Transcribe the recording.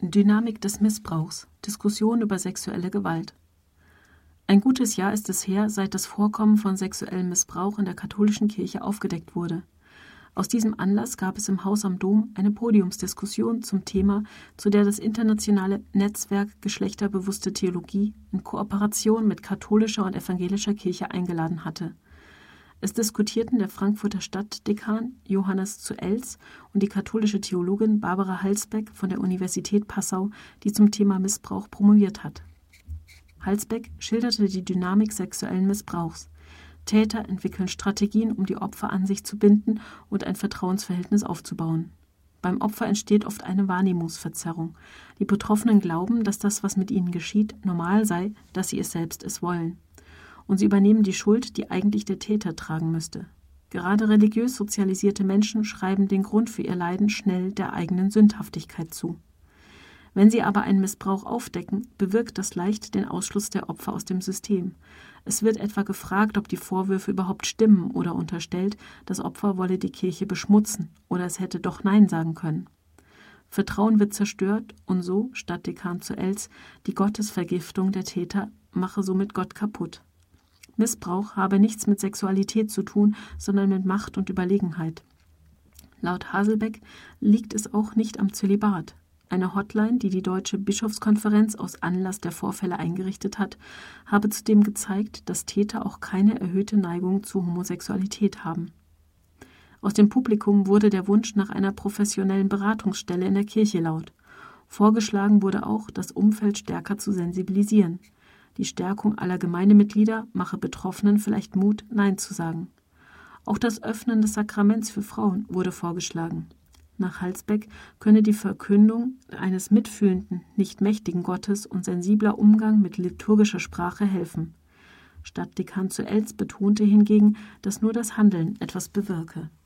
Dynamik des Missbrauchs. Diskussion über sexuelle Gewalt. Ein gutes Jahr ist es her, seit das Vorkommen von sexuellem Missbrauch in der katholischen Kirche aufgedeckt wurde. Aus diesem Anlass gab es im Haus am Dom eine Podiumsdiskussion zum Thema, zu der das internationale Netzwerk Geschlechterbewusste Theologie in Kooperation mit katholischer und evangelischer Kirche eingeladen hatte. Es diskutierten der Frankfurter Stadtdekan Johannes zu Elz und die katholische Theologin Barbara Halsbeck von der Universität Passau, die zum Thema Missbrauch promoviert hat. Halsbeck schilderte die Dynamik sexuellen Missbrauchs. Täter entwickeln Strategien, um die Opfer an sich zu binden und ein Vertrauensverhältnis aufzubauen. Beim Opfer entsteht oft eine Wahrnehmungsverzerrung. Die Betroffenen glauben, dass das, was mit ihnen geschieht, normal sei, dass sie es selbst wollen. Und sie übernehmen die Schuld, die eigentlich der Täter tragen müsste. Gerade religiös sozialisierte Menschen schreiben den Grund für ihr Leiden schnell der eigenen Sündhaftigkeit zu. Wenn sie aber einen Missbrauch aufdecken, bewirkt das leicht den Ausschluss der Opfer aus dem System. Es wird etwa gefragt, ob die Vorwürfe überhaupt stimmen oder unterstellt, das Opfer wolle die Kirche beschmutzen oder es hätte doch Nein sagen können. Vertrauen wird zerstört und so, Stadtdekan zu Elz, die Gottesvergiftung der Täter mache somit Gott kaputt. Missbrauch habe nichts mit Sexualität zu tun, sondern mit Macht und Überlegenheit. Laut Haselbeck liegt es auch nicht am Zölibat. Eine Hotline, die die Deutsche Bischofskonferenz aus Anlass der Vorfälle eingerichtet hat, habe zudem gezeigt, dass Täter auch keine erhöhte Neigung zu Homosexualität haben. Aus dem Publikum wurde der Wunsch nach einer professionellen Beratungsstelle in der Kirche laut. Vorgeschlagen wurde auch, das Umfeld stärker zu sensibilisieren. Die Stärkung aller Gemeindemitglieder mache Betroffenen vielleicht Mut, Nein zu sagen. Auch das Öffnen des Sakraments für Frauen wurde vorgeschlagen. Nach Halsbeck könne die Verkündung eines mitfühlenden, nicht mächtigen Gottes und sensibler Umgang mit liturgischer Sprache helfen. Stadtdekan zu Elz betonte hingegen, dass nur das Handeln etwas bewirke.